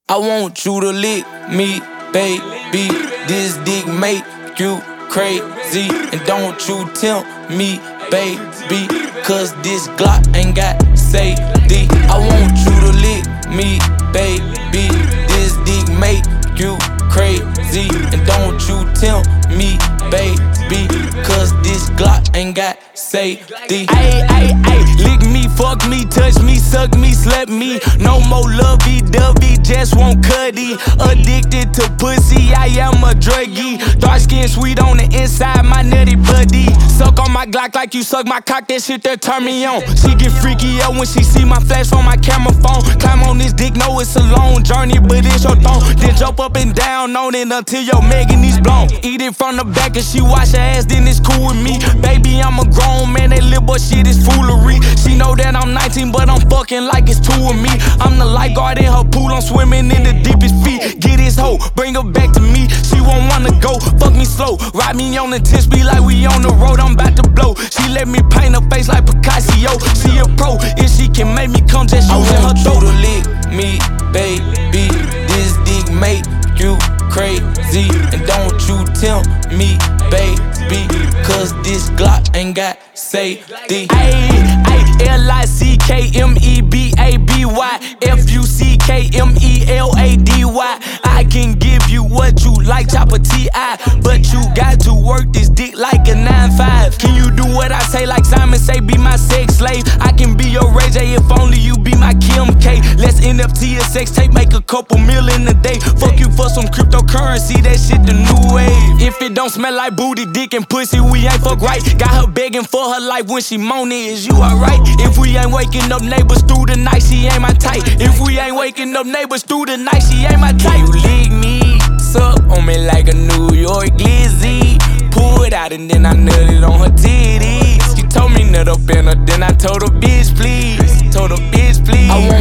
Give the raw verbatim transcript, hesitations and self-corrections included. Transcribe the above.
I want you to lick me, baby. This dick make you crazy. And don't you tempt me, baby, cause this Glock ain't got safety. I want you to lick me, baby. This dick make you crazy. And don't you tempt me, baby, cause this Glock ain't got safety. Ayy, ayy, ayy, lick me, fuck me, touch me, suck me, slap me. No more lovey-dovey, just want cutty. Addicted to pussy, I am a druggie. Dark skin, sweet on the inside, my nutty buddy. Suck on my Glock like you suck my cock, that shit that turn me on. She get freaky up when she see my flash from my camera phone. Climb on this dick, know it's a long journey, but it's your thong. Then jump up and down on it until your Megan blown. Eat it from the back and she wash her ass, then it's cool with me. Baby, I'm a grown man, that little boy shit is foolery. She know that I'm nineteen, but I'm fucking like it's two of me. I'm the lifeguard in her pool, I'm swimming in the deepest feet. Get this hoe, bring her back to me. She won't wanna go, fuck me slow. Ride me on the ten speed like we on the road, I'm about to blow. She let me paint her face like Picasso. She a pro, if she can make me come, just using her throat. I want you to lick me, baby. This dick make you crazy. And don't you tempt me, baby, cause this Glock ain't got safety. Ayy, ayy, L I C K M E B A B Y F U C K M E L A D Y. I can give you what you like, chopper T I, but you got to work this dick like a nine five. Can you do what I say like Simon say, be my sex slave? I can be your Ray J if only you be my Kim K. Let's N F T a sex tape, make a couple mil in a day. Fuck you for some cryptocurrency, that shit the new wave. If it don't smell like booty, dick and pussy, we ain't fuck right. Got her begging for her life when she moaning, is you alright? If we ain't waking up neighbors through the night, she ain't my type. If we ain't waking up neighbors through the night, she ain't my type. You lick me, suck on me like a New York glizzy. Pull it out and then I nutted on her titties. She told me nut up in her, then I told her bitch please. Told her bitch please. I want